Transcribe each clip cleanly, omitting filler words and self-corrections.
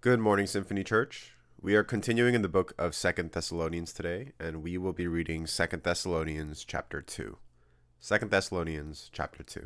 Good morning, Symphony Church. We are continuing in the book of Second Thessalonians today, and we will be reading Second Thessalonians chapter 2. Second Thessalonians chapter 2.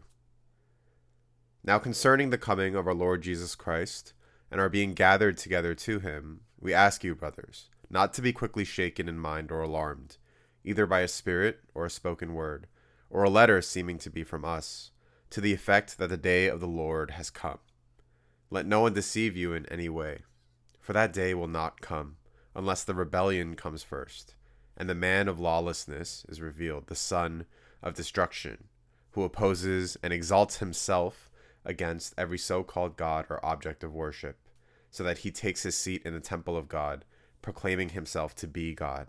Now concerning the coming of our Lord Jesus Christ, and our being gathered together to him, we ask you, brothers, not to be quickly shaken in mind or alarmed, either by a spirit or a spoken word, or a letter seeming to be from us, to the effect that the day of the Lord has come. Let no one deceive you in any way, for that day will not come, unless the rebellion comes first, and the man of lawlessness is revealed, the son of destruction, who opposes and exalts himself against every so-called God or object of worship, so that he takes his seat in the temple of God, proclaiming himself to be God.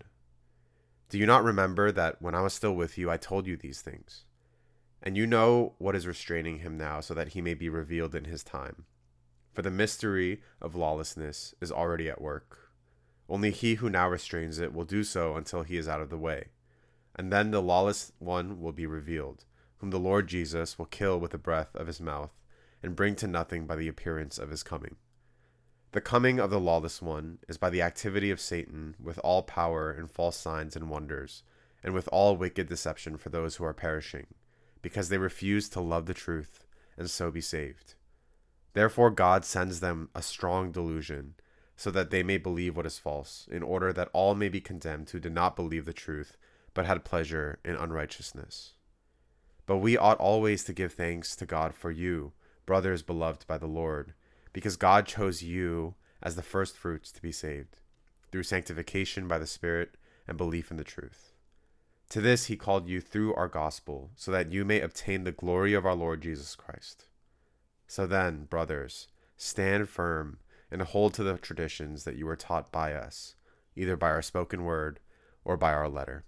Do you not remember that when I was still with you, I told you these things? And you know what is restraining him now, so that he may be revealed in his time. For the mystery of lawlessness is already at work. Only he who now restrains it will do so until he is out of the way. And then the lawless one will be revealed, whom the Lord Jesus will kill with the breath of his mouth, and bring to nothing by the appearance of his coming. The coming of the lawless one is by the activity of Satan, with all power and false signs and wonders, and with all wicked deception for those who are perishing, because they refuse to love the truth, and so be saved. Therefore God sends them a strong delusion, so that they may believe what is false, in order that all may be condemned who did not believe the truth, but had pleasure in unrighteousness. But we ought always to give thanks to God for you, brothers beloved by the Lord, because God chose you as the firstfruits to be saved, through sanctification by the Spirit and belief in the truth. To this he called you through our gospel, so that you may obtain the glory of our Lord Jesus Christ. So then, brothers, stand firm and hold to the traditions that you were taught by us, either by our spoken word or by our letter.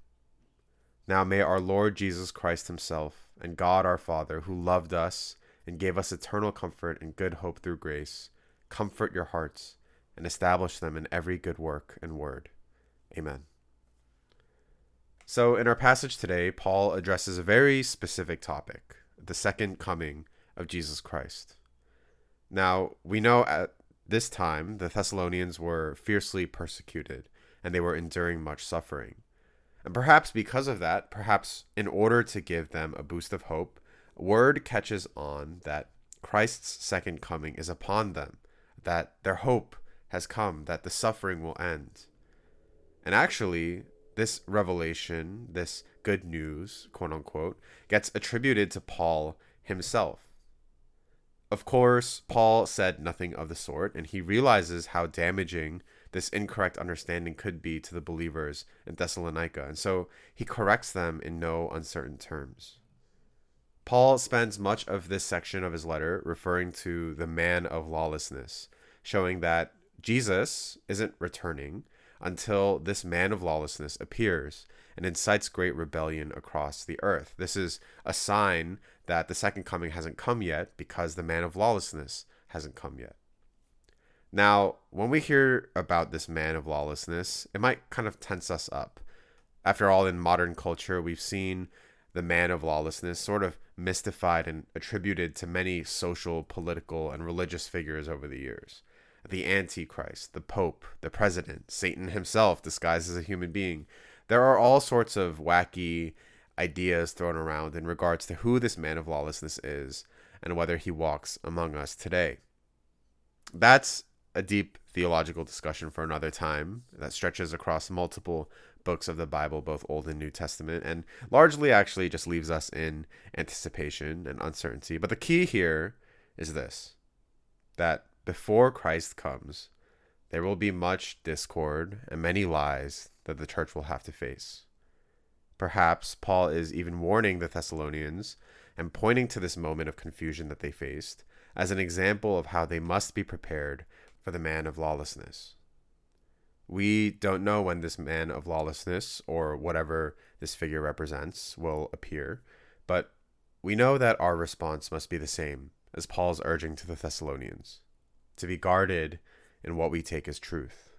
Now may our Lord Jesus Christ himself and God our Father, who loved us and gave us eternal comfort and good hope through grace, comfort your hearts and establish them in every good work and word. Amen. So in our passage today, Paul addresses a very specific topic, the second coming of Jesus Christ. Now, we know at this time the Thessalonians were fiercely persecuted, and they were enduring much suffering. And perhaps because of that, perhaps in order to give them a boost of hope, word catches on that Christ's second coming is upon them, that their hope has come, that the suffering will end. And actually, this revelation, this good news, quote unquote, gets attributed to Paul himself. Of course, Paul said nothing of the sort, and he realizes how damaging this incorrect understanding could be to the believers in Thessalonica, and so he corrects them in no uncertain terms. Paul spends much of this section of his letter referring to the man of lawlessness, showing that Jesus isn't returning until this man of lawlessness appears and incites great rebellion across the earth. This is a sign that the second coming hasn't come yet because the man of lawlessness hasn't come yet. Now, when we hear about this man of lawlessness, it might kind of tense us up. After all, in modern culture, we've seen the man of lawlessness sort of mystified and attributed to many social, political, and religious figures over the years. The Antichrist, the Pope, the President, Satan himself disguised as a human being. There are all sorts of wacky ideas thrown around in regards to who this man of lawlessness is and whether he walks among us today. That's a deep theological discussion for another time that stretches across multiple books of the Bible, both Old and New Testament, and largely actually just leaves us in anticipation and uncertainty. But the key here is this, that before Christ comes, there will be much discord and many lies that the church will have to face. Perhaps Paul is even warning the Thessalonians and pointing to this moment of confusion that they faced as an example of how they must be prepared for the man of lawlessness. We don't know when this man of lawlessness, or whatever this figure represents, will appear, but we know that our response must be the same as Paul's urging to the Thessalonians, to be guarded in what we take as truth.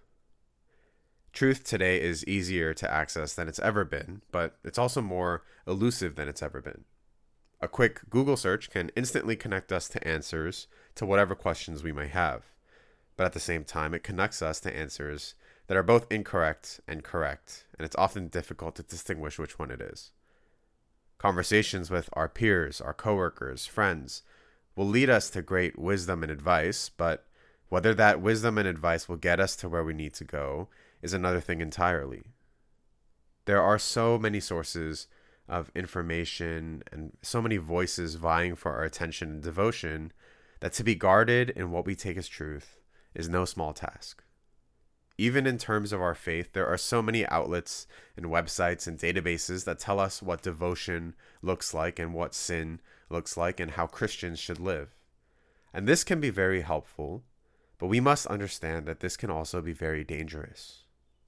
Truth today is easier to access than it's ever been, but it's also more elusive than it's ever been. A quick Google search can instantly connect us to answers to whatever questions we may have. but at the same time, it connects us to answers that are both incorrect and correct, and it's often difficult to distinguish which one it is. Conversations with our peers, our coworkers, friends will lead us to great wisdom and advice, but whether that wisdom and advice will get us to where we need to go is another thing entirely. There are so many sources of information and so many voices vying for our attention and devotion that to be guarded in what we take as truth is no small task. Even in terms of our faith, there are so many outlets and websites and databases that tell us what devotion looks like and what sin looks like and how Christians should live. And this can be very helpful, but we must understand that this can also be very dangerous.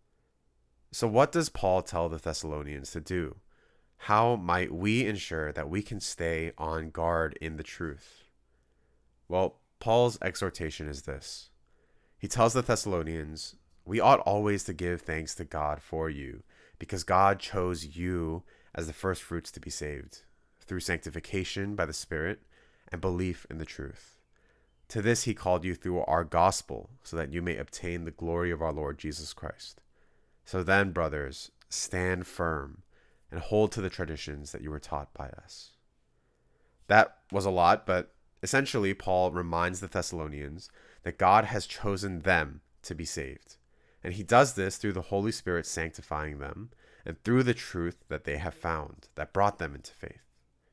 So what does Paul tell the Thessalonians to do? How might we ensure that we can stay on guard in the truth? Well, Paul's exhortation is this. He tells the Thessalonians, we ought always to give thanks to God for you, because God chose you as the first fruits to be saved, through sanctification by the Spirit and belief in the truth. To this he called you through our gospel, so that you may obtain the glory of our Lord Jesus Christ. So then, brothers, stand firm and hold to the traditions that you were taught by us. That was a lot, but essentially Paul reminds the Thessalonians that God has chosen them to be saved. And he does this through the Holy Spirit sanctifying them and through the truth that they have found that brought them into faith.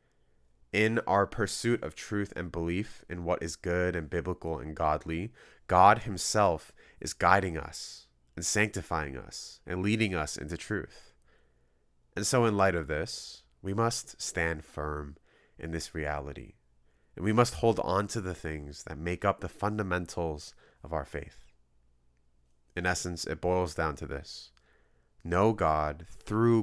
In our pursuit of truth and belief in what is good and biblical and godly, God himself is guiding us and sanctifying us and leading us into truth. And so in light of this, we must stand firm in this reality. And we must hold on to the things that make up the fundamentals of our faith. In essence, it boils down to this. Know God, through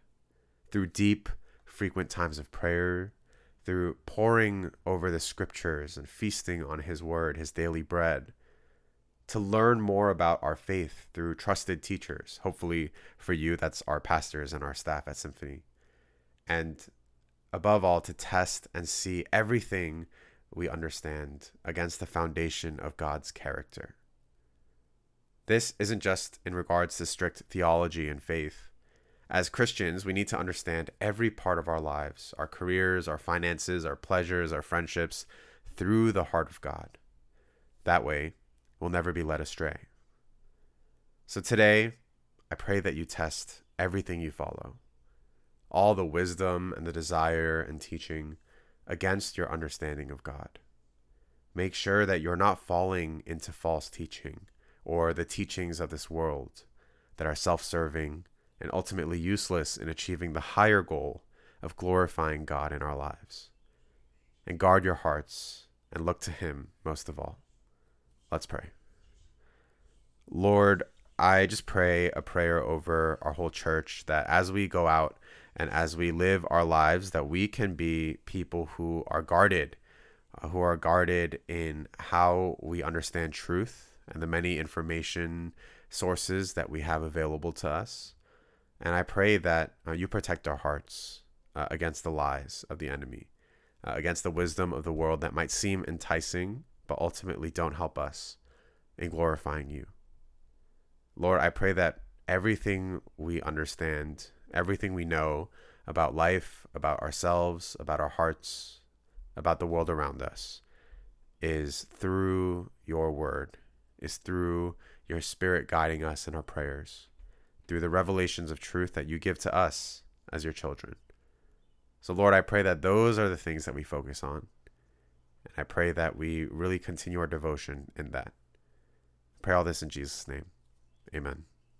deep, frequent times of prayer, through poring over the scriptures and feasting on his word, his daily bread, to learn more about our faith through trusted teachers. Hopefully for you, that's our pastors and our staff at Symphony. And above all, to test and see everything we understand against the foundation of God's character. This isn't just in regards to strict theology and faith. As Christians, we need to understand every part of our lives, our careers, our finances, our pleasures, our friendships, through the heart of God. That way, we'll never be led astray. So today, I pray that you test everything you follow, all the wisdom and the desire and teaching against your understanding of God. Make sure that you're not falling into false teaching or the teachings of this world that are self-serving and ultimately useless in achieving the higher goal of glorifying God in our lives. And guard your hearts and look to him most of all. Let's pray. Lord, I just pray a prayer over our whole church that as we go out and as we live our lives, that we can be people who are guarded in how we understand truth and the many information sources that we have available to us. And I pray that you protect our hearts against the lies of the enemy, against the wisdom of the world that might seem enticing, but ultimately don't help us in glorifying you. Lord, I pray that everything we understand, everything we know about life, about ourselves, about our hearts, about the world around us, is through your word, is through your Spirit guiding us in our prayers, through the revelations of truth that you give to us as your children. So Lord, I pray that those are the things that we focus on. And I pray that we really continue our devotion in that. I pray all this in Jesus' name. Amen.